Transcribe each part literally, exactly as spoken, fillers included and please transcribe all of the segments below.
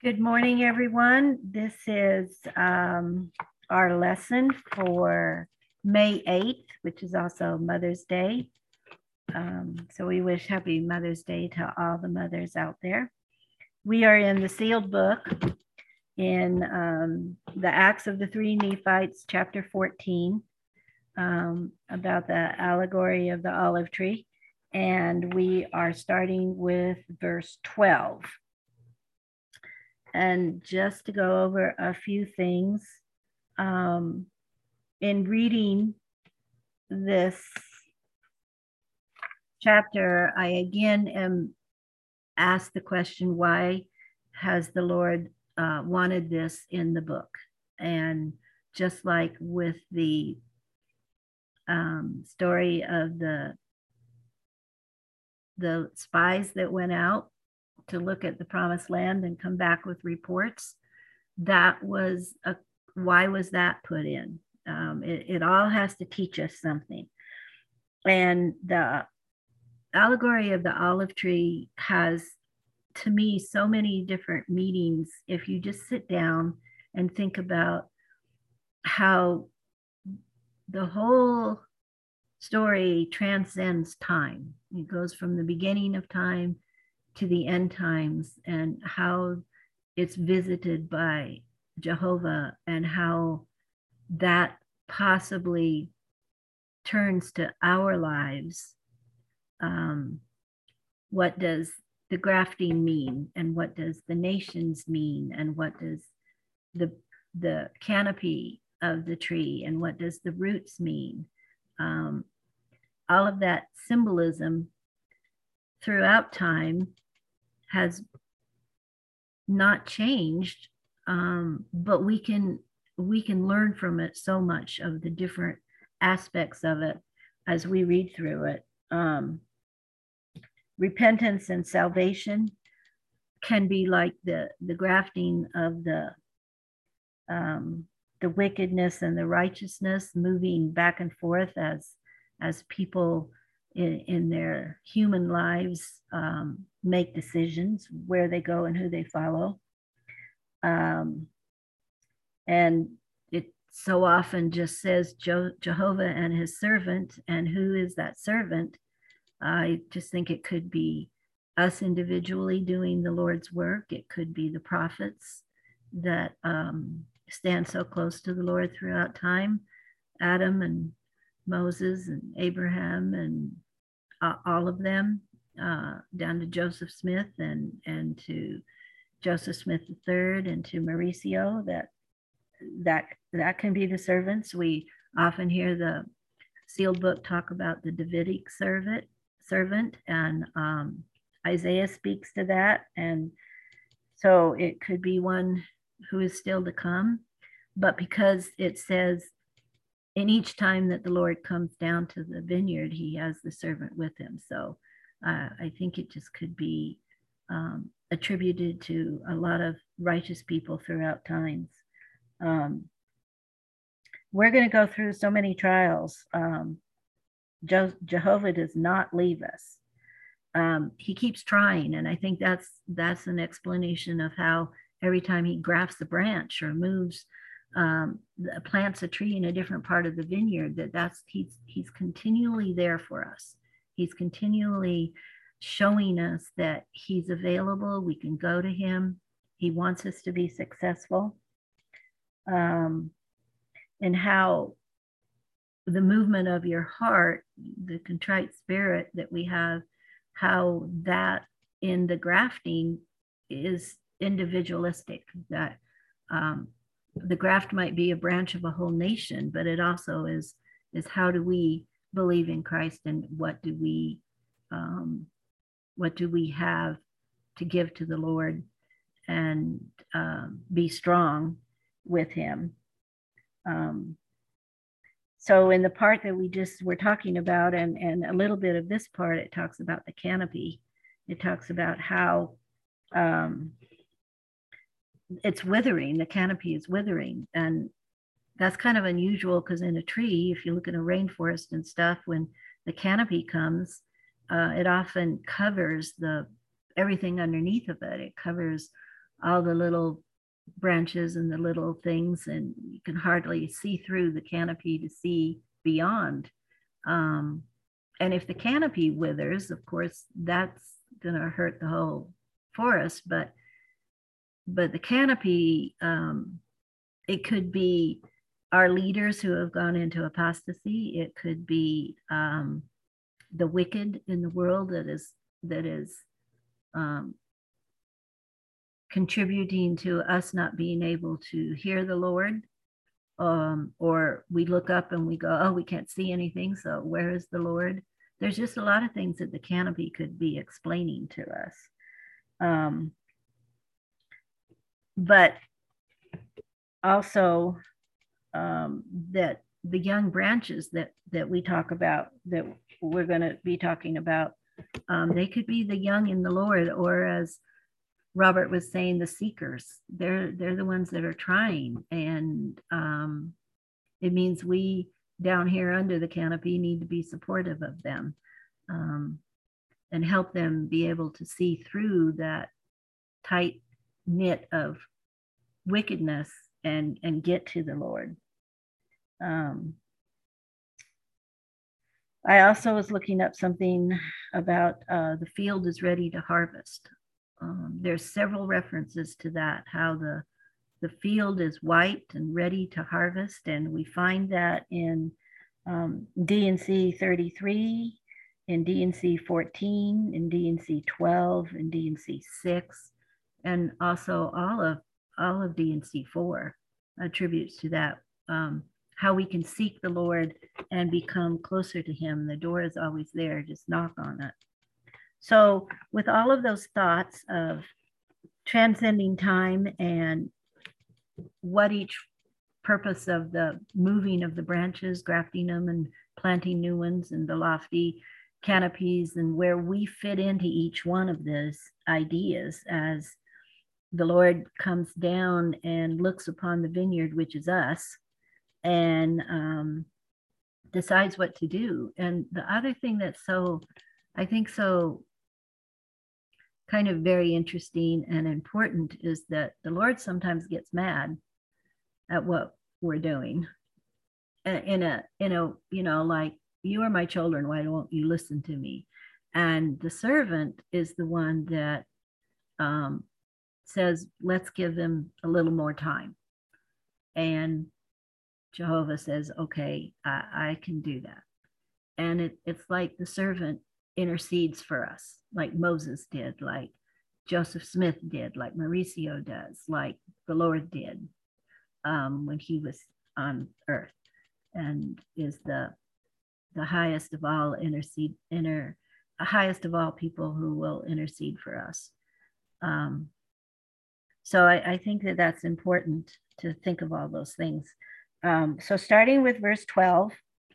Good morning, everyone. This is um, our lesson for May eighth, which is also Mother's Day. Um, so we wish happy Mother's Day to all the mothers out there. We are in the sealed book in um, the Acts of the Three Nephites, chapter fourteen, um, about the allegory of the olive tree. And we are starting with verse twelve. And just to go over a few things, um, in reading this chapter, I again am asked the question, why has the Lord uh, wanted this in the book? And just like with the um, story of the the spies that went out to look at the promised land and come back with reports, that was a why was that put in? Um, it, it all has to teach us something. And the allegory of the olive tree has, to me, so many different meanings if you just sit down and think about how the whole story transcends time. It goes from the beginning of time to the end times, and how it's visited by Jehovah, and how that possibly turns to our lives. Um, what does the grafting mean, and what does the nations mean, and what does the the canopy of the tree, and what does the roots mean? Um, all of that symbolism throughout time has not changed, um, but we can we can learn from it so much of the different aspects of it as we read through it. Um, repentance and salvation can be like the the grafting of the um, the wickedness and the righteousness, moving back and forth as as people in, in their human lives um, make decisions where they go and who they follow. Um, and it so often just says Je- Jehovah and his servant, and who is that servant? I just think it could be us individually doing the Lord's work. It could be the prophets that um, stand so close to the Lord throughout time, Adam and Moses and Abraham and uh, all of them, uh, down to Joseph Smith and and to Joseph Smith the third and to Mauricio. That that that can be the servants. We often hear the sealed book talk about the Davidic servant servant, and um, Isaiah speaks to that, and so it could be one who is still to come. But because it says in each time that the Lord comes down to the vineyard, he has the servant with him. So uh, I think it just could be um, attributed to a lot of righteous people throughout times. Um, we're going to go through so many trials. Um, Je- Jehovah does not leave us. Um, he keeps trying, and I think that's that's an explanation of how every time he grafts a branch or moves, um, plants a tree in a different part of the vineyard, that that's he's he's continually there for us. He's continually showing us that he's available. We can go to him. He wants us to be successful. Um, and how the movement of your heart, the contrite spirit that we have, how that in the grafting is individualistic. That um, the graft might be a branch of a whole nation, but it also is is how do we believe in Christ, and what do we um, what do we have to give to the Lord, and um, be strong with Him. Um, so in the part that we just were talking about, and, and a little bit of this part, it talks about the canopy. It talks about how um, it's withering. The canopy is withering. And that's kind of unusual, because in a tree, if you look in a rainforest and stuff, when the canopy comes, uh, it often covers the everything underneath of it. It covers all the little branches and the little things, and you can hardly see through the canopy to see beyond. Um, and if the canopy withers, of course, that's going to hurt the whole forest. But but the canopy, um, it could be our leaders who have gone into apostasy. It could be um, the wicked in the world that is that is um, contributing to us not being able to hear the Lord. Um, or we look up and we go, oh, we can't see anything, so where is the Lord? There's just a lot of things that the canopy could be explaining to us. Um, but also um, that the young branches that that we talk about, that we're going to be talking about, um, they could be the young in the Lord, or as Robert was saying, the seekers. They're they're the ones that are trying, and um, it means we down here under the canopy need to be supportive of them, um, and help them be able to see through that tight knit of wickedness and and get to the Lord. Um, I also was looking up something about uh, the field is ready to harvest. Um, there's several references to that, how the the field is white and ready to harvest, and we find that in um, D and C thirty-three, in D and C fourteen, in D and C twelve, in D and C six, and also all of all of D and C four attributes to that. Um, how we can seek the Lord and become closer to Him. The door is always there, just knock on it. So with all of those thoughts of transcending time and what each purpose of the moving of the branches, grafting them and planting new ones, and the lofty canopies, and where we fit into each one of those ideas as the Lord comes down and looks upon the vineyard, which is us, and um, decides what to do. And the other thing that's so, I think, so kind of very interesting and important is that the Lord sometimes gets mad at what we're doing. In a, in a, you know, like, you are my children, why don't you listen to me? And the servant is the one that um, says, let's give them a little more time. And Jehovah says, okay, I, I can do that. And it, it's like the servant intercedes for us, like Moses did, like Joseph Smith did, like Mauricio does, like the Lord did um, when he was on earth, and is the the highest of all intercede, inter, highest of all people who will intercede for us. Um, so I, I think that that's important to think of all those things. Um, so starting with verse twelve,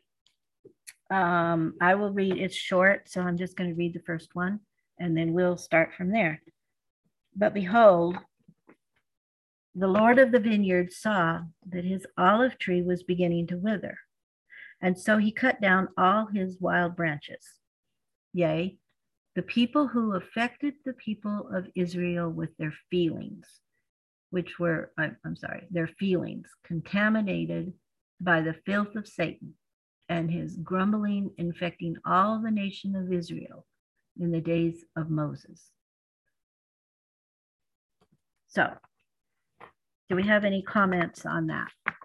um, I will read, it's short, so I'm just going to read the first one, and then we'll start from there. But behold, the Lord of the vineyard saw that his olive tree was beginning to wither, and so he cut down all his wild branches. Yea, the people who affected the people of Israel with their feelings, which were, I'm sorry, their feelings, contaminated by the filth of Satan, and his grumbling infecting all the nation of Israel in the days of Moses. So, do we have any comments on that?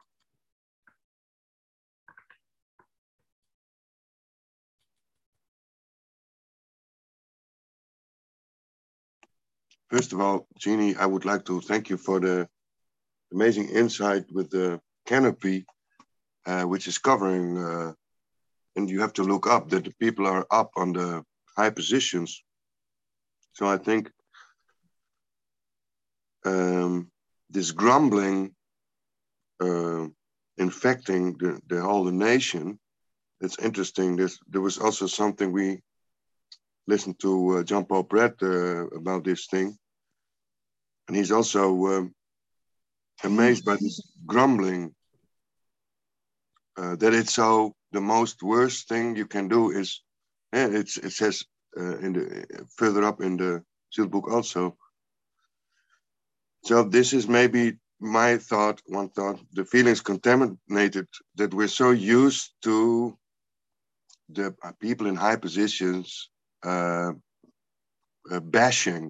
First of all, Jeannie, I would like to thank you for the amazing insight with the canopy, uh, which is covering, uh, and you have to look up that the people are up on the high positions. So I think um, this grumbling uh, infecting the, the whole nation, it's interesting. There's, there was also something we listened to uh, John Paul Brett uh, about this thing. And he's also um, amazed by this grumbling, uh, that it's so, the most worst thing you can do is, yeah, it's, it says uh, in the further up in the Seal book also, So this is maybe my thought, one thought, the feelings contaminated, that we're so used to the people in high positions uh, uh, bashing.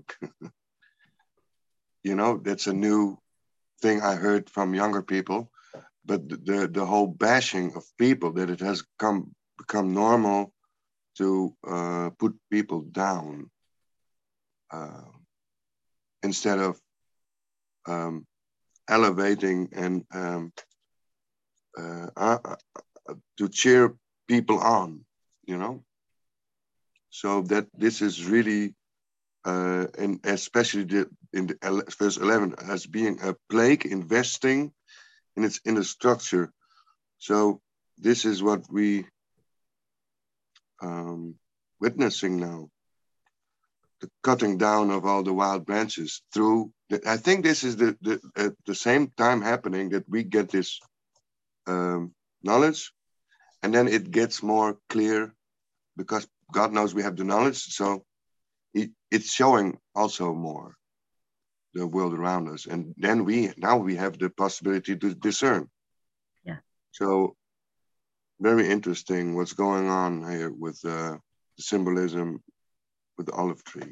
You know, that's a new thing I heard from younger people, but the, the, the whole bashing of people, that it has come become normal to uh, put people down uh, instead of um, elevating and um, uh, uh, uh, to cheer people on, you know. So that this is really, uh, and especially the, in the verse eleven, as being a plague, investing in its inner structure. So this is what we um, witnessing now, the cutting down of all the wild branches through. The, I think this is the, the at the same time happening that we get this um, knowledge, and then it gets more clear because God knows we have the knowledge. So it, it's showing also more the world around us, and then we now we have the possibility to discern. Yeah. So very interesting what's going on here with uh, the symbolism with the olive tree.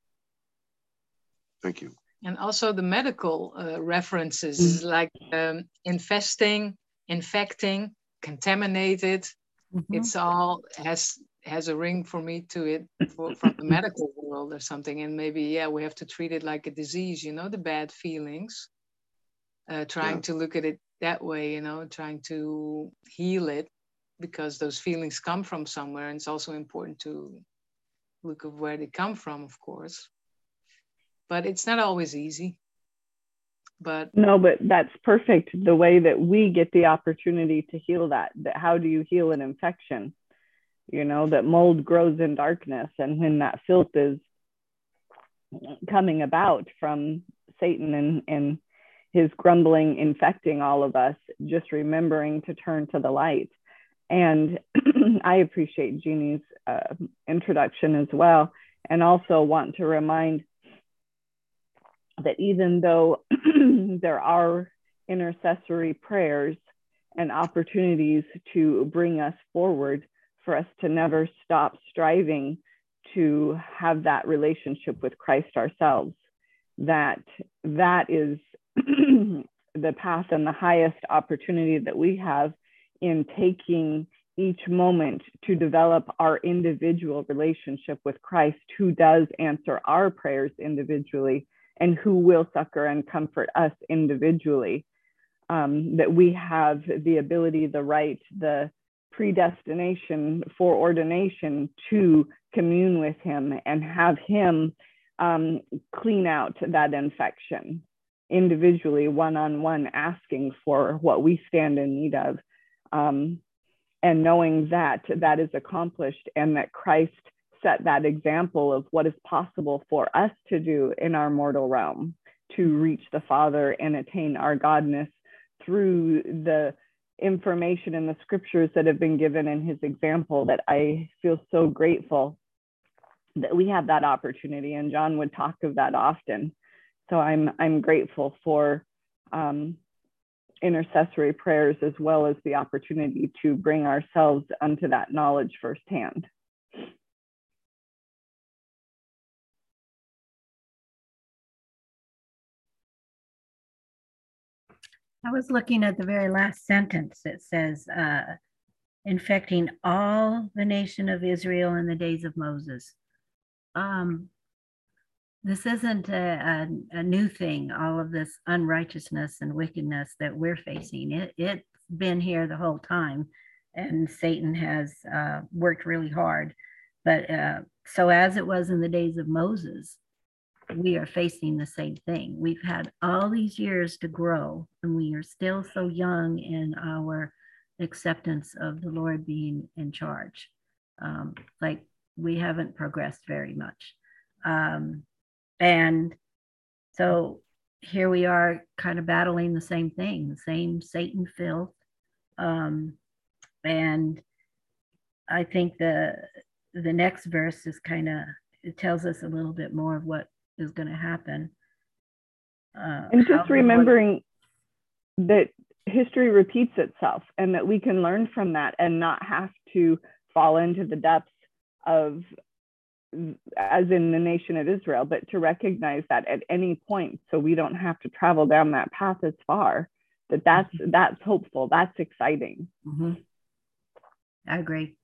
Thank you. And also the medical uh, references is like um, infesting, infecting, contaminated. Mm-hmm. It's all has has a ring for me to it for, from the medical world or something. And maybe, yeah, we have to treat it like a disease, you know, the bad feelings, uh, trying yeah. to look at it that way, you know, trying to heal it, because those feelings come from somewhere. And it's also important to look at where they come from, of course. But it's not always easy. But no, but that's perfect. The way that we get the opportunity to heal that, that how do you heal an infection? You know, that mold grows in darkness. And when that filth is coming about from Satan and, and his grumbling, infecting all of us, just remembering to turn to the light. And I appreciate Jeannie's uh, introduction as well. And also want to remind that even though there are intercessory prayers and opportunities to bring us forward, for us to never stop striving to have that relationship with Christ ourselves, that that is the path and the highest opportunity that we have in taking each moment to develop our individual relationship with Christ, who does answer our prayers individually and who will succor and comfort us individually. Um, that we have the ability, the right, the predestination, foreordination to commune with him and have him um, clean out that infection individually, one-on-one, asking for what we stand in need of. Um, and knowing that that is accomplished and that Christ set that example of what is possible for us to do in our mortal realm to reach the Father and attain our godness through the information in the scriptures that have been given in his example, that I feel so grateful that we have that opportunity. And John would talk of that often. So I'm, I'm grateful for um, intercessory prayers, as well as the opportunity to bring ourselves unto that knowledge firsthand. I was looking at the very last sentence. It says, uh, infecting all the nation of Israel in the days of Moses. Um, this isn't a, a, a new thing, all of this unrighteousness and wickedness that we're facing. It, it's been here the whole time, and Satan has uh, worked really hard. But uh, so as it was in the days of Moses, we are facing the same thing. We've had all these years to grow, and we are still so young in our acceptance of the Lord being in charge. Um, like we haven't progressed very much. Um, and so here we are kind of battling the same thing, the same Satan filth. Um, and I think the, the next verse is kind of, it tells us a little bit more of what is going to happen. Uh, and just remembering that history repeats itself and that we can learn from that and not have to fall into the depths of, as in the nation of Israel, but to recognize that at any point, so we don't have to travel down that path as far, that that's, mm-hmm. that's hopeful, that's exciting. Mm-hmm. I agree.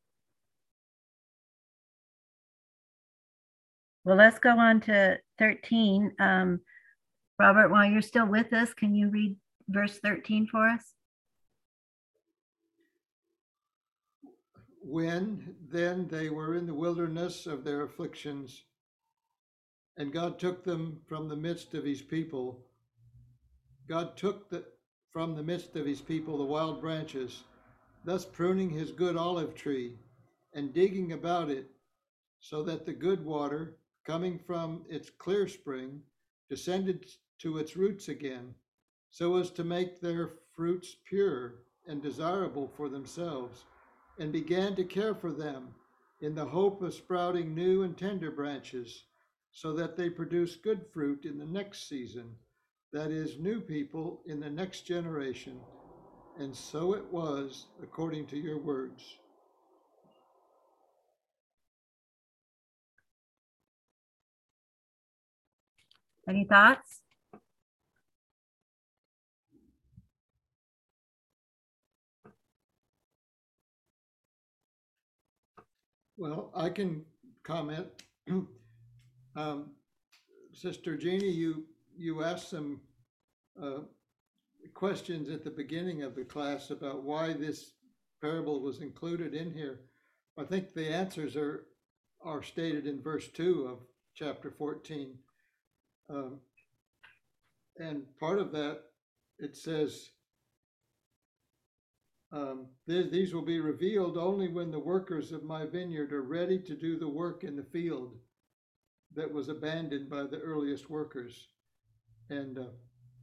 Well, let's go on to thirteen. Um, Robert, while you're still with us, can you read verse thirteen for us? When then they were in the wilderness of their afflictions, and God took them from the midst of his people, God took the, from the midst of his people the wild branches, thus pruning his good olive tree and digging about it, so that the good water coming from its clear spring descended to its roots again, so as to make their fruits pure and desirable for themselves, and began to care for them in the hope of sprouting new and tender branches, so that they produce good fruit in the next season, that is, new people in the next generation. And so it was according to your words. Any thoughts? Well, I can comment. um, Sister Jeannie, you you asked some uh, questions at the beginning of the class about why this parable was included in here. I think the answers are are stated in verse two of chapter fourteen. Um, and part of that, it says, um, these will be revealed only when the workers of my vineyard are ready to do the work in the field that was abandoned by the earliest workers. And uh,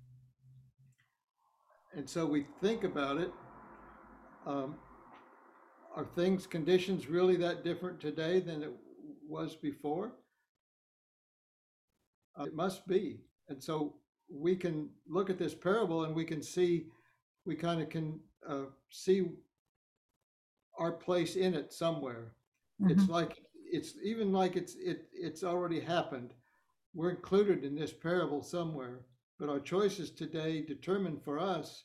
and so we think about it. Um, are things, conditions really that different today than it was before? Uh, it must be. And so we can look at this parable and we can see, we kind of can uh, see our place in it somewhere. Mm-hmm. It's like, it's even like it's it it's already happened. We're included in this parable somewhere, but our choices today determine for us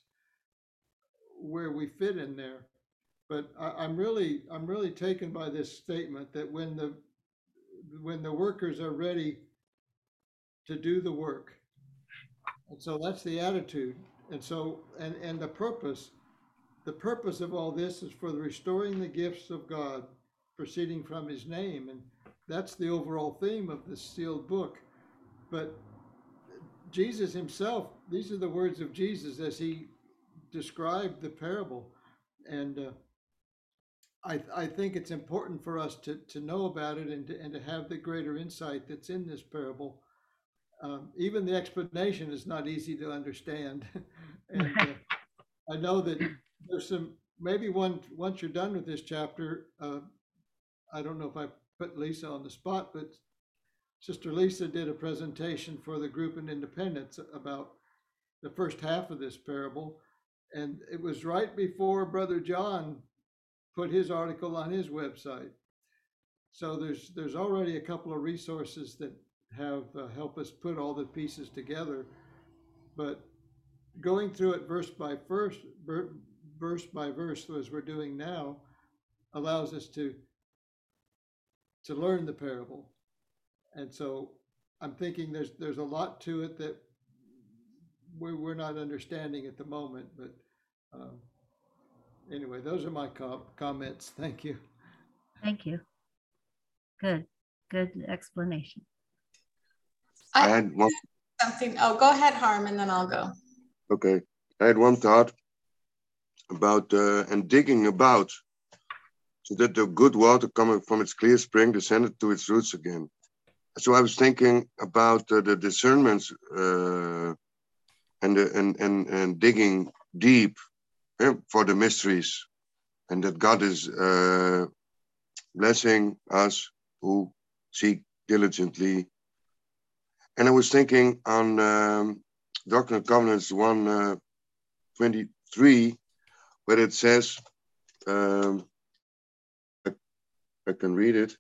where we fit in there. But I, I'm really I'm really taken by this statement that when the when the workers are ready to do the work, and so that's the attitude, and so and and the purpose, the purpose of all this is for the restoring the gifts of God proceeding from his name, and that's the overall theme of this sealed book. But Jesus himself, these are the words of Jesus as he described the parable, and uh, I, I think it's important for us to, to know about it and to, and to have the greater insight that's in this parable. Um, even the explanation is not easy to understand. and uh, I know that there's some, maybe one, once you're done with this chapter, uh, I don't know if I put Lisa on the spot, but Sister Lisa did a presentation for the group in Independence about the first half of this parable. And it was right before Brother John put his article on his website. So there's there's already a couple of resources that have uh, helped us put all the pieces together. But going through it verse by verse, verse by verse, as we're doing now, allows us to to learn the parable. And so I'm thinking there's there's a lot to it that we're, we're not understanding at the moment. But um, anyway, those are my com comments. Thank you. Thank you. Good, good explanation. I, I had one something. Oh, go ahead, Harm, and then I'll go. Okay, I had one thought about uh, and digging about, so that the good water coming from its clear spring descended to its roots again. So I was thinking about uh, the discernments uh, and, the, and and and digging deep eh, for the mysteries, and that God is uh, blessing us who seek diligently. And I was thinking on um, Doctrine and Covenants one twenty-three, where it says, um, I, I can read it,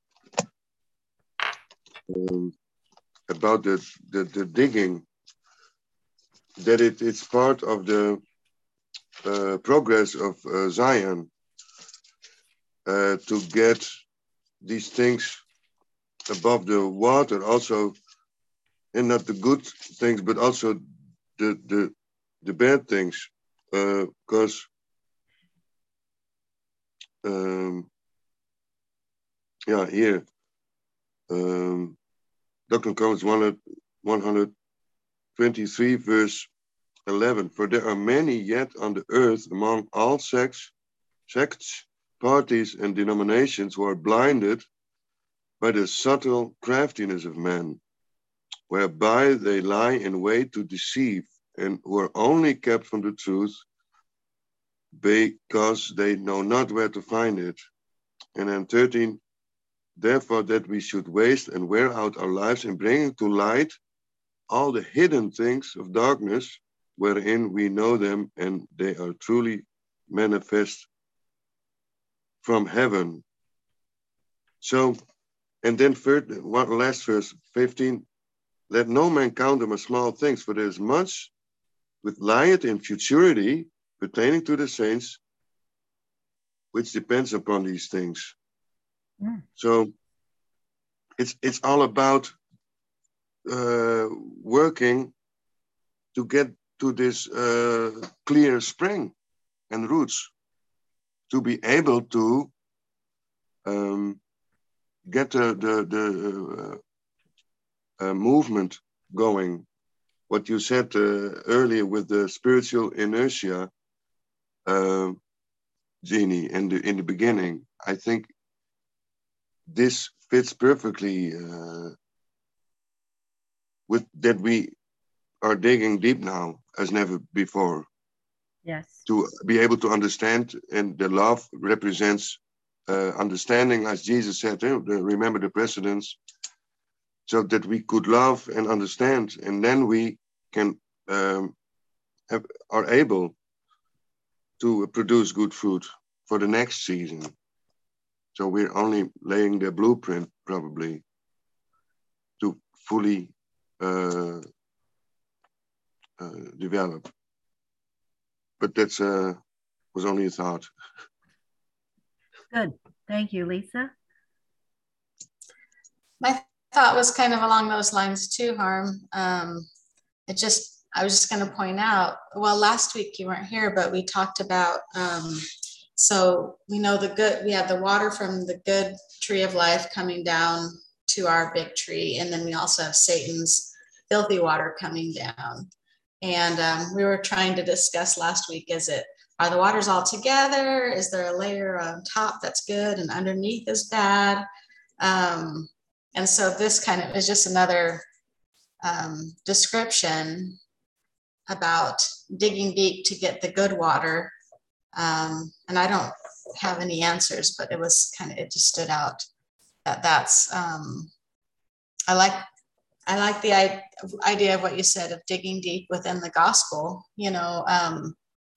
um, about the, the, the digging, that it, it's part of the uh, progress of uh, Zion uh, to get these things above the water, also, and not the good things, but also the the, the bad things, because uh, um, yeah, here, um, Doctrine and Covenants one twenty-three, verse eleven. For there are many yet on the earth among all sects, sects, parties, and denominations who are blinded by the subtle craftiness of men, whereby they lie in wait to deceive, and who are only kept from the truth because they know not where to find it. And then thirteen, therefore that we should waste and wear out our lives in bringing to light all the hidden things of darkness, wherein we know them, and they are truly manifest from heaven. So, and then third, one last verse, fifteen, let no man count them as small things, for there is much with light and futurity pertaining to the saints, which depends upon these things. Mm. So it's it's all about uh, working to get to this uh, clear spring and roots, to be able to um, get the the, the uh, uh, movement going. What you said uh, earlier with the spiritual inertia, uh, Jeannie, in the in the beginning, I think this fits perfectly uh, with that we are digging deep now as never before. Yes. To be able to understand, and the love represents uh, understanding, as Jesus said, eh, the, remember the precedents, so that we could love and understand, and then we can um, have, are able to produce good fruit for the next season. So we're only laying the blueprint probably to fully uh, uh, develop. But that's uh, was only a thought. Good. Thank you, Lisa. My thought was kind of along those lines too, Harm. Um, it just, I was just going to point out, well, last week you weren't here, but we talked about, um, so we know the good, we have the water from the good tree of life coming down to our big tree. And then we also have Satan's filthy water coming down. And um, we were trying to discuss last week, is it, are the waters all together? Is there a layer on top that's good and underneath is bad? Um, and so this kind of is just another um, description about digging deep to get the good water. Um, and I don't have any answers, but it was kind of, it just stood out that that's, um, I like, I like the idea of what you said of digging deep within the gospel, you know. Um,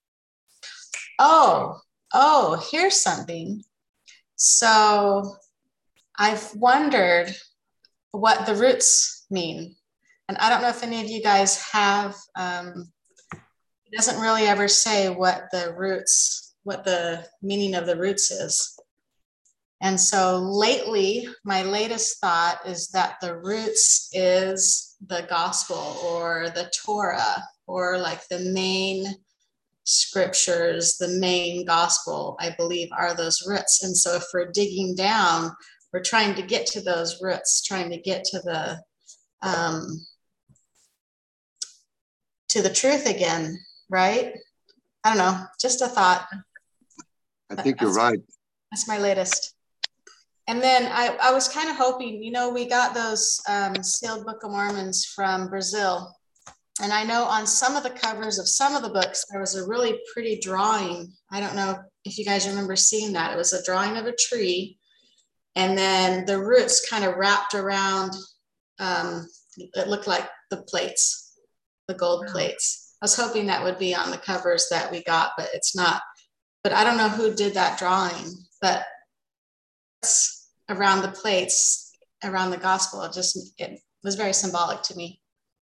oh, oh, here's something. So I've wondered what the roots mean. And I don't know if any of you guys have, um, it doesn't really ever say what the roots, what the meaning of the roots is. And so lately, my latest thought is that the roots is the gospel or the Torah, or like the main scriptures, the main gospel, I believe, are those roots. And so if we're digging down, we're trying to get to those roots, trying to get to the um, to the truth again, right? I don't know, just a thought. I think you're right. That's my latest. And then I, I was kind of hoping, you know, we got those um, sealed Book of Mormons from Brazil. And I know on some of the covers of some of the books, there was a really pretty drawing. I don't know if you guys remember seeing that. It was a drawing of a tree. And then the roots kind of wrapped around, um, it looked like the plates. the gold plates. I was hoping that would be on the covers that we got, but it's not. But I don't know who did that drawing, but it's around the plates, around the gospel. It just, it was very symbolic to me.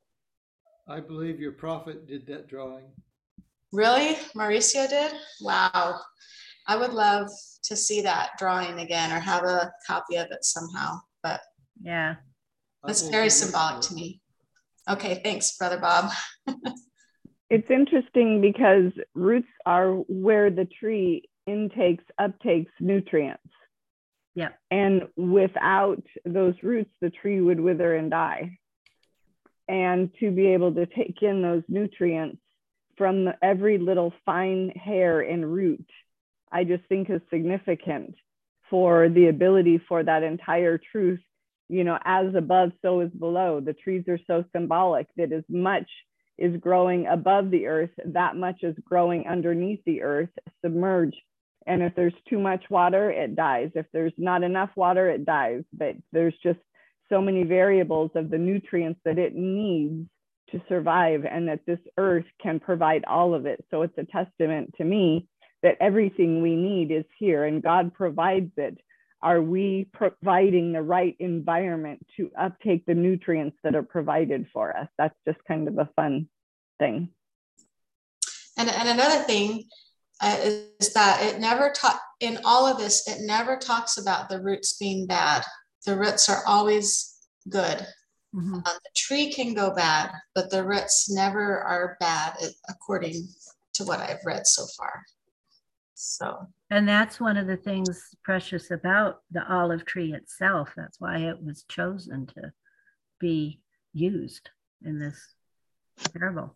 I believe your prophet did that drawing. Really? Mauricio did? Wow. I would love to see that drawing again or have a copy of it somehow, but yeah, it's very symbolic to me. Okay, thanks, Brother Bob. It's interesting because roots are where the tree intakes, uptakes nutrients. Yeah. And without those roots, the tree would wither and die. And to be able to take in those nutrients from the, every little fine hair and root, I just think is significant for the ability for that entire truth, you know, as above, so is below. The trees are so symbolic that as much is growing above the earth, that much is growing underneath the earth, submerged. And if there's too much water, it dies. If there's not enough water, it dies. But there's just so many variables of the nutrients that it needs to survive, and that this earth can provide all of it. So it's a testament to me that everything we need is here and God provides it. Are we providing the right environment to uptake the nutrients that are provided for us? That's just kind of a fun thing. And, and another thing uh, is that it never taught, in all of this, it never talks about the roots being bad. The roots are always good. Mm-hmm. uh, the tree can go bad, but the roots never are bad, according to what I've read so far. So, and that's one of the things precious about the olive tree itself. That's why it was chosen to be used in this parable.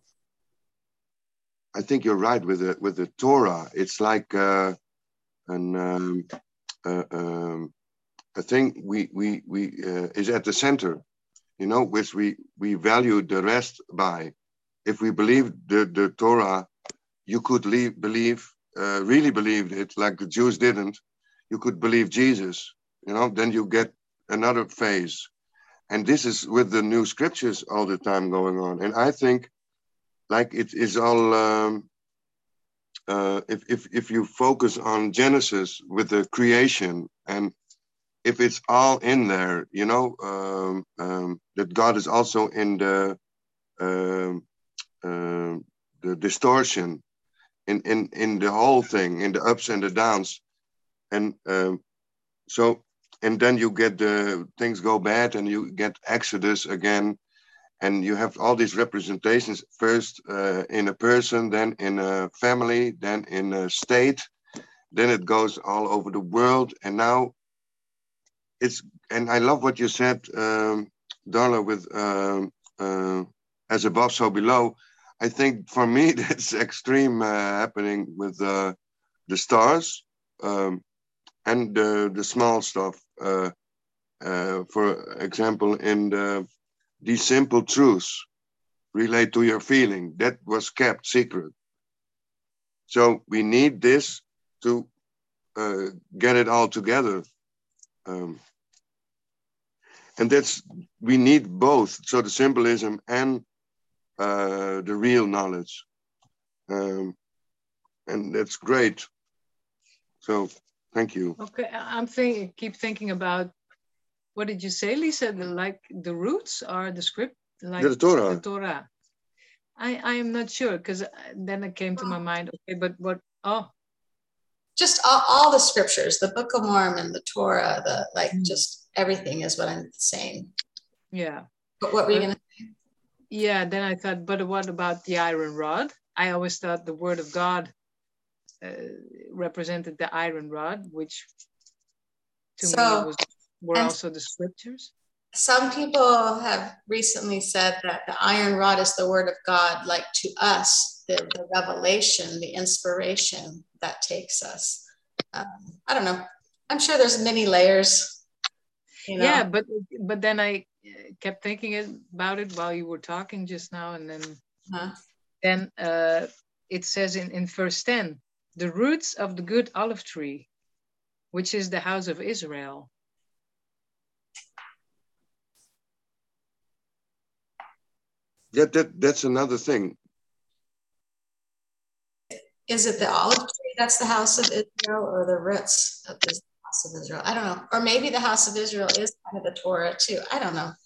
I think you're right with the with the Torah. It's like uh, an um, uh, um, a thing we we we uh, is at the center, you know, which we we value the rest by. If we believe the the Torah, you could leave, believe. Uh, really believed it, like the Jews didn't, you could believe Jesus, you know, then you get another phase. And this is with the new scriptures all the time going on. And I think like it is all, um, uh, if, if, if you focus on Genesis with the creation, and if it's all in there, you know, um, um, that God is also in the, um, uh, the distortion, In, in in the whole thing, in the ups and the downs, and um, so and then you get the things go bad, and you get Exodus again, and you have all these representations first uh, in a person, then in a family, then in a state, then it goes all over the world, and now it's and I love what you said, um, Darla, with um, uh, as above, so below. I think for me, that's extreme uh, happening with uh, the stars um, and the, the small stuff. Uh, uh, for example, in the, these simple truths relate to your feeling. That was kept secret. So we need this to uh, get it all together. Um, and that's, we need both. So the symbolism and uh, the real knowledge. Um, and that's great. So thank you. Okay, I'm thinking, keep thinking about, what did you say, Lisa? The, like the roots are the script, like the Torah. The Torah. I I am not sure, because then it came to my mind. Okay, but what? Oh, just all, all the scriptures, the Book of Mormon, the Torah, the like, mm. just everything is what I'm saying. Yeah. But what were you but, gonna say? Yeah, then I thought, but what about the iron rod? I always thought the word of God uh, represented the iron rod, which to so, me was, were also the scriptures. Some people have recently said that the iron rod is the word of God, like to us, the, the revelation, the inspiration that takes us. Um, I don't know. I'm sure there's many layers. You know? Yeah, but but then I kept thinking about it while you were talking just now, and then huh? then uh, it says in, in verse ten, the roots of the good olive tree, which is the house of Israel. Yeah, that, that's another thing. Is it the olive tree that's the house of Israel, or the roots of the house of Israel? I don't know. Or maybe the house of Israel is kind of the Torah too. I don't know.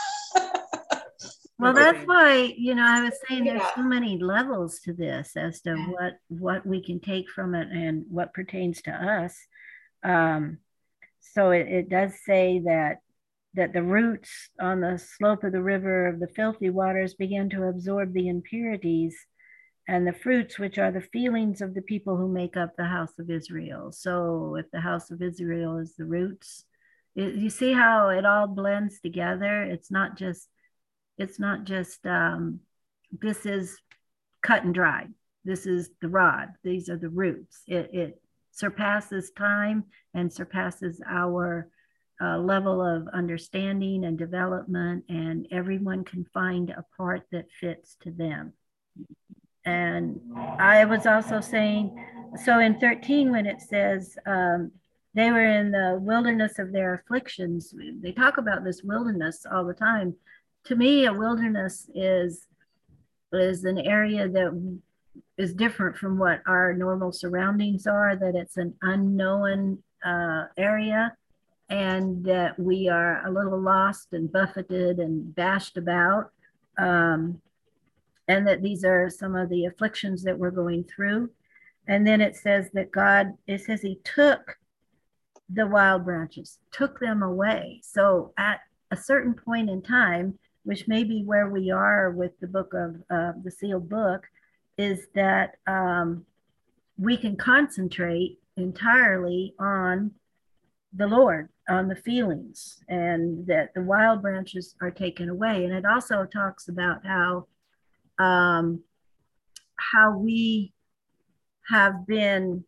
Well, that's why, you know, I was saying there's so many levels to this as to what what we can take from it and what pertains to us. Um, so it, it does say that that the roots on the slope of the river of the filthy waters began to absorb the impurities, and the fruits, which are the feelings of the people who make up the house of Israel. So if the house of Israel is the roots, it, you see how it all blends together. It's not just It's not just, um, this is cut and dried. This is the rod. These are the roots. It, it surpasses time and surpasses our uh, level of understanding and development, and everyone can find a part that fits to them. And I was also saying, so in thirteen, when it says um, they were in the wilderness of their afflictions, they talk about this wilderness all the time. To me, a wilderness is is an area that is different from what our normal surroundings are, that it's an unknown uh, area, and that we are a little lost and buffeted and bashed about, um, and that these are some of the afflictions that we're going through. And then it says that God, it says he took the wild branches, took them away. So at a certain point in time, which may be where we are with the book of uh, the sealed book, is that um, we can concentrate entirely on the Lord, on the feelings, and that the wild branches are taken away. And it also talks about how um, how we have been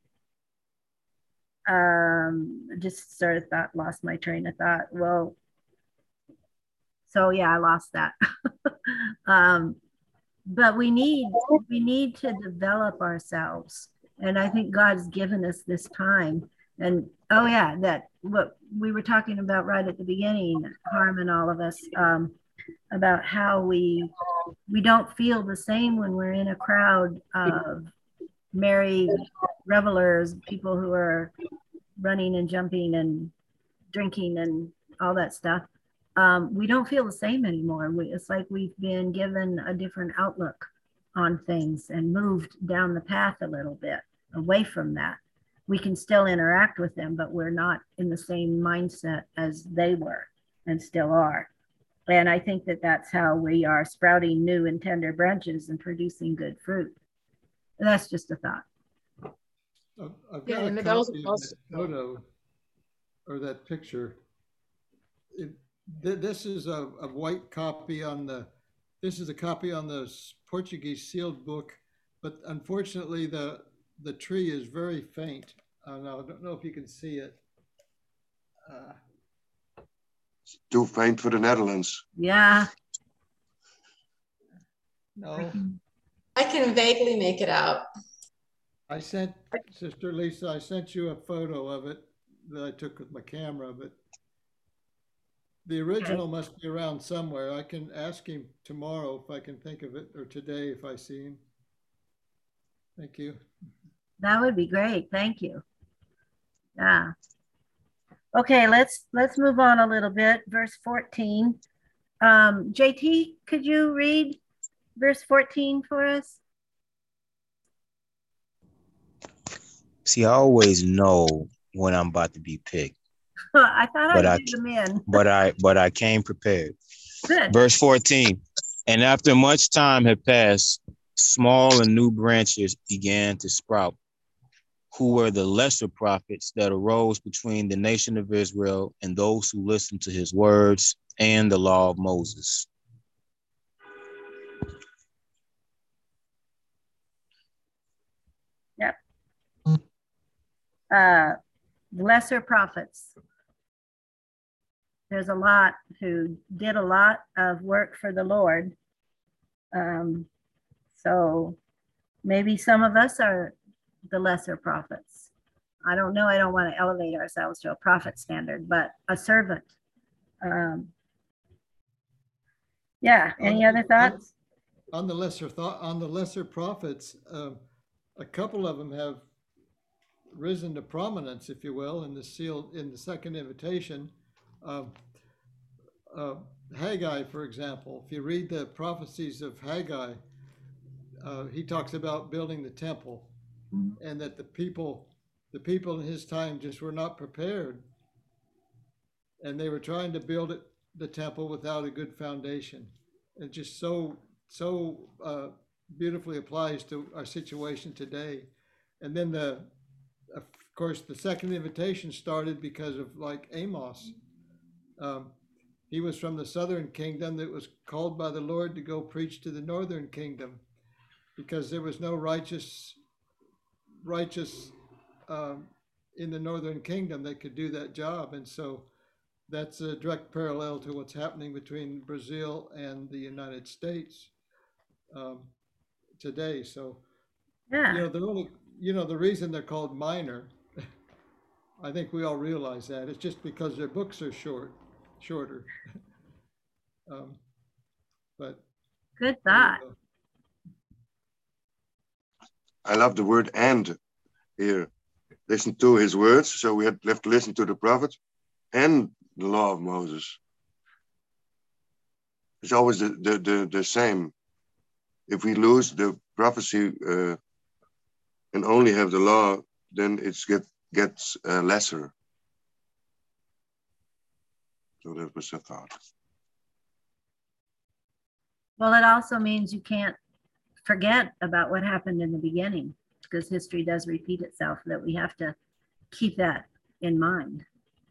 um, just sort of thought, lost my train of thought. Well, so yeah, I lost that. um, but we need we need to develop ourselves, and I think God's given us this time. And oh yeah, that what we were talking about right at the beginning, Harm and all of us, um, about how we we don't feel the same when we're in a crowd of merry revelers, people who are running and jumping and drinking and all that stuff. Um, we don't feel the same anymore. We, it's like we've been given a different outlook on things and moved down the path a little bit away from that. We can still interact with them, but we're not in the same mindset as they were and still are. And I think that that's how we are sprouting new and tender branches and producing good fruit. And that's just a thought. I've, I've got Yeah, a and it copy also, of also that photo or that picture. It, th this is a, a white copy on the, this is a copy on the Portuguese sealed book, but unfortunately the, the tree is very faint. I don't know, I don't know if you can see it. Uh, Too faint for the Netherlands. Yeah. no, I can vaguely make it out. I sent, Sister Lisa, I sent you a photo of it that I took with my camera, but the original okay. must be around somewhere. I can ask him tomorrow if I can think of it, or today if I see him. Thank you. That would be great. Thank you. Yeah. Okay, let's let's move on a little bit. Verse fourteen. Um, J T, could you read verse fourteen for us? See, I always know when I'm about to be picked. I thought but I'd I, do them in. but I but I came prepared. Good. Verse fourteen. And after much time had passed, small and new branches began to sprout, who were the lesser prophets that arose between the nation of Israel and those who listened to his words and the law of Moses. Yep. Uh, lesser prophets. There's a lot who did a lot of work for the Lord. Um, so maybe some of us are the lesser prophets. I don't know. I don't want to elevate ourselves to a prophet standard, but a servant. Um, Yeah. Any on, other thoughts? On, on the lesser thought, on the lesser prophets, uh, a couple of them have risen to prominence, if you will, in the seal in the second invitation. Uh, uh, Haggai, for example, if you read the prophecies of Haggai, uh, he talks about building the temple, mm-hmm. and that the people, the people in his time just were not prepared, and they were trying to build it, the temple without a good foundation. It just so so uh, beautifully applies to our situation today. And then the, of course, the second invitation started because of like Amos. Um, he was from the southern kingdom that was called by the Lord to go preach to the northern kingdom, because there was no righteous righteous um, in the northern kingdom that could do that job. And so that's a direct parallel to what's happening between Brazil and the United States um, today. So, yeah. you know, the only, you know, the reason they're called minor, I think we all realize that, it's just because their books are short, shorter. um, but good thought. I love the word "and" here. Listen to his words, so we have to listen to the prophets and the law of Moses. It's always the the the, the same. If we lose the prophecy uh, and only have the law, then it get gets uh, lesser. So that was a thought. Well, it also means you can't forget about what happened in the beginning, because history does repeat itself, that we have to keep that in mind.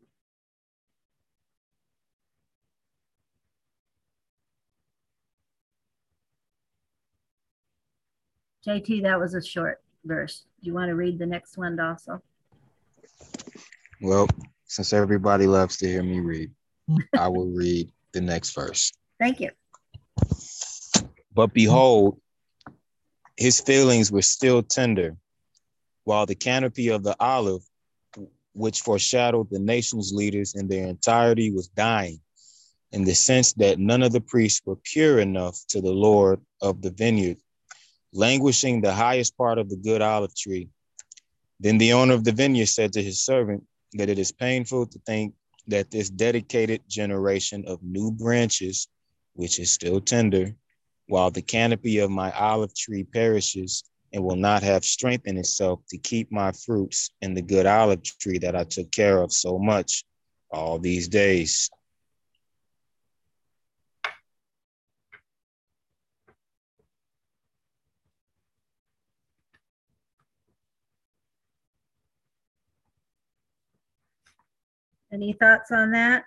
J T, that was a short verse. Do you want to read the next one also? Well, since everybody loves to hear me read, I will read the next verse. Thank you. But behold, his feelings were still tender, while the canopy of the olive, which foreshadowed the nation's leaders in their entirety, was dying, in the sense that none of the priests were pure enough to the Lord of the vineyard, languishing the highest part of the good olive tree. Then the owner of the vineyard said to his servant that it is painful to think that this dedicated generation of new branches, which is still tender, while the canopy of my olive tree perishes and will not have strength in itself to keep my fruits in the good olive tree that I took care of so much all these days. Any thoughts on that?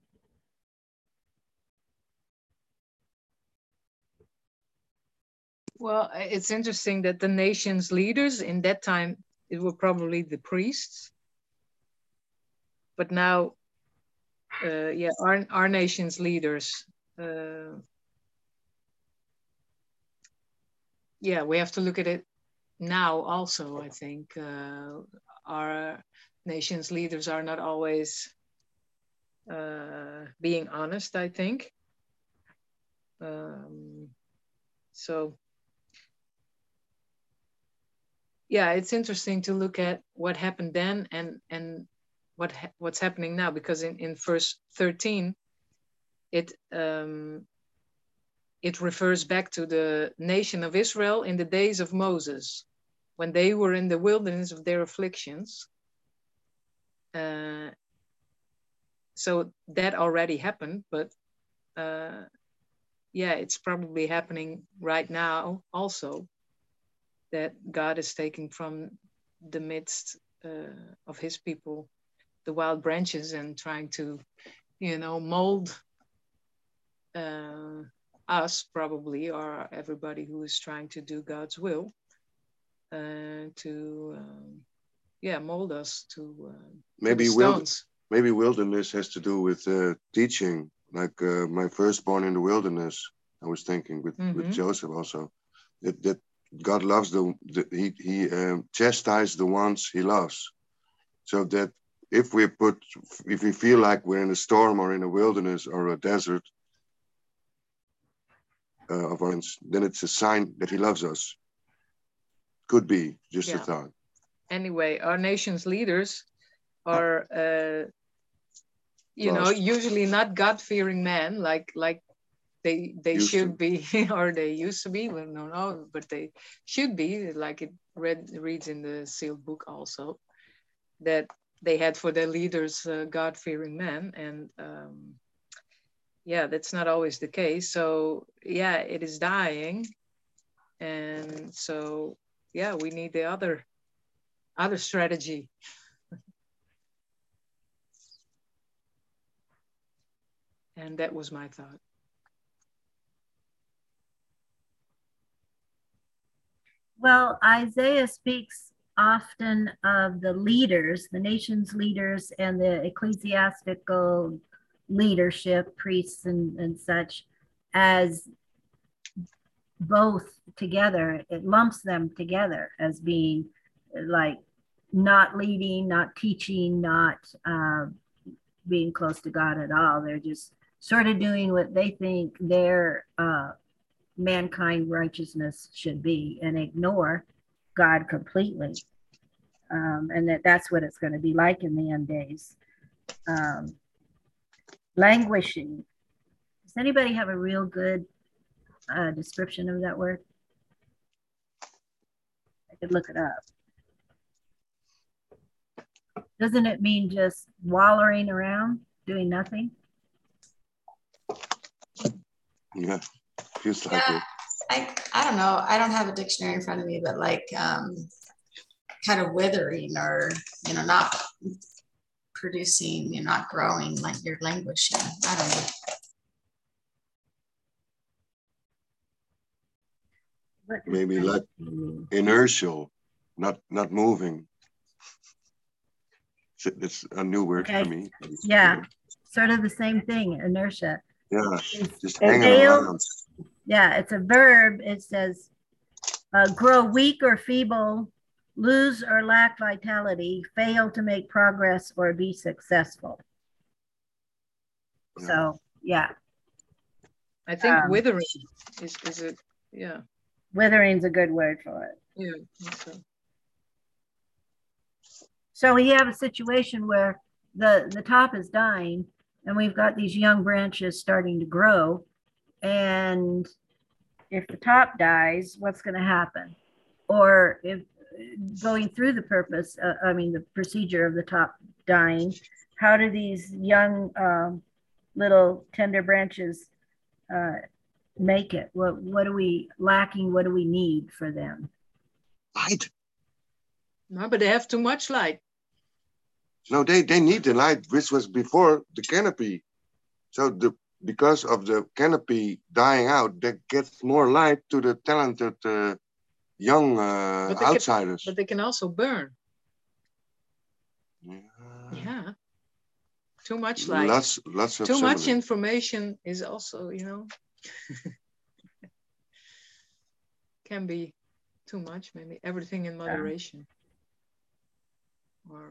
Well, it's interesting that the nation's leaders in that time, it were probably the priests. But now, uh, yeah, our, our nation's leaders, uh, yeah, we have to look at it now also, I think. Uh, our nation's leaders are not always uh, being honest, I think. Um, so, yeah, it's interesting to look at what happened then and and what ha what's happening now, because in in verse thirteen, it um, it refers back to the nation of Israel in the days of Moses, when they were in the wilderness of their afflictions. Uh, so that already happened, but uh, yeah, it's probably happening right now also, that God is taking from the midst uh, of his people the wild branches and trying to, you know, mold uh, us probably, or everybody who is trying to do God's will, uh, to, um, yeah, mold us to, uh, maybe to the stones. Wild, maybe wilderness has to do with uh, teaching, like uh, my firstborn in the wilderness. I was thinking with, mm-hmm. with Joseph also, that, that God loves the, the he, he um, chastises the ones he loves. So that if we put, if we feel like we're in a storm or in a wilderness or a desert, uh, of our hands, then it's a sign that he loves us. Could be, just Yeah. a thought. Anyway, our nation's leaders are, uh, you know, Lost. usually not God-fearing men like like they they Used should to. be, or they used to be. Well, no, no, but they should be, like it read reads in the sealed book also, that they had for their leaders uh, God-fearing men, and um, yeah, that's not always the case. So yeah, it is dying, and so yeah, we need the other other strategy. And that was my thought. Well, Isaiah speaks often of the leaders, the nation's leaders, and the ecclesiastical leadership, priests and, and such, as both together. It lumps them together as being like not leading, not teaching, not uh, being close to God at all. They're just sort of doing what they think their uh, mankind righteousness should be and ignore God completely. Um, and that that's what it's going to be like in the end days. Um, languishing. Does anybody have a real good uh, description of that word? I could look it up. Doesn't it mean just wallowing around, doing nothing? Yeah, feels like Yeah, it. I, I don't know. I don't have a dictionary in front of me, but like um, kind of withering, or, you know, not producing, you're not growing, like you're languishing. I don't know. What does Maybe like languishing mean? inertial, not not moving. It's, it's a new word Okay. for me. Yeah, sort of the same thing, inertia. Yeah, It's just It hanging fail- around. Yeah, it's a verb. It says uh, grow weak or feeble, lose or lack vitality, fail to make progress or be successful. Yeah. So yeah, I think Um, withering is is it? Yeah, withering's a good word for it. yeah. I think so. So we have a situation where the the top is dying, and we've got these young branches starting to grow. And if the top dies, what's going to happen? Or if going through the purpose, uh, I mean, the procedure of the top dying, how do these young um, little tender branches uh, make it? What what are we lacking? What do we need for them? Light. No, but they have too much light. No, they, they need the light, which was before the canopy. So the because of the canopy dying out, that gets more light to the talented uh, young uh, But they can- outsiders. But they can also burn. Yeah. Yeah. Too much light. Lots, lots of Too much simile. information is also, you know, can be too much, maybe. Everything in moderation. Or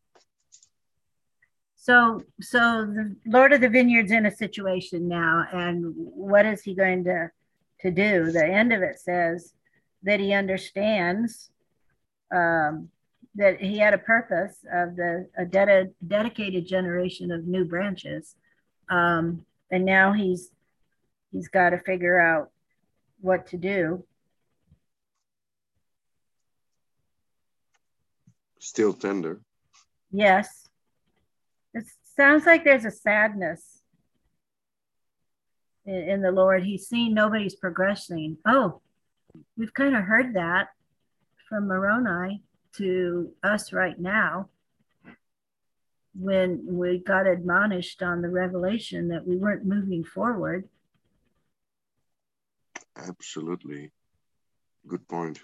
So, so the Lord of the Vineyard's in a situation now, and what is he going to to do? The end of it says that he understands um, that he had a purpose of the a ded- dedicated generation of new branches, um, and now he's he's got to figure out what to do. Still tender. Yes, it sounds like there's a sadness in, in the Lord. He's seen nobody's progressing. Oh, we've kind of heard that from Moroni to us right now when we got admonished on the revelation that we weren't moving forward. Absolutely. Good point.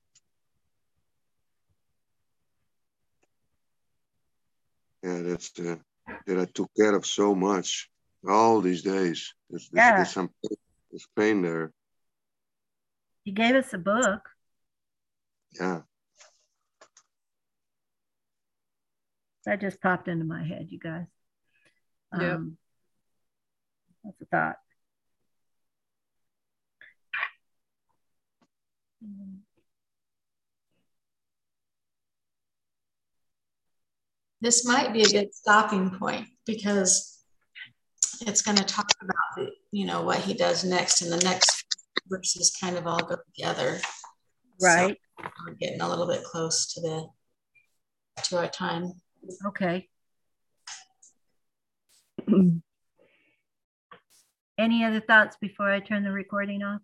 Yeah, that's the that I took care of so much all these days. There's, there's, Yeah. there's some there's pain there. He gave us a book. Yeah. That just popped into my head, you guys. Yeah. Um, that's a thought. this might be a good stopping point because it's going to talk about the, you know, what he does next, and the next verses kind of all go together. Right. So we're getting a little bit close to the to our time. Okay. Any other thoughts before I turn the recording off?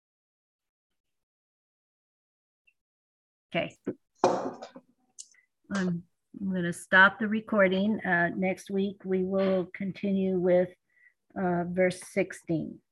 Okay. I'm, I'm going to stop the recording. Uh, next week, we will continue with uh, verse sixteen.